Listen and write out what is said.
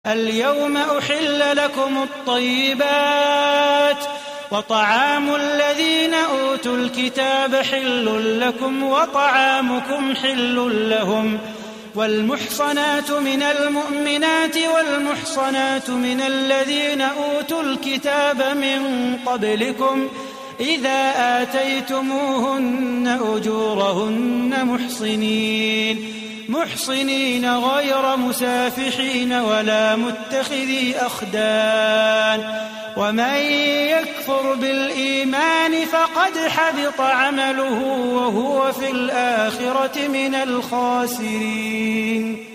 اليوم أحل لكم الطيبات وطعام الذين أوتوا الكتاب حل لكم وطعامكم حل لهم والمحصنات من المؤمنات والمحصنات من الذين أوتوا الكتاب من قبلكم إذا آتيتموهن أجورهن محصنين غير مسافحين ولا متخذي أخدان ومن يكفر بالإيمان فقد حبط عمله وهو في الآخرة من الخاسرين.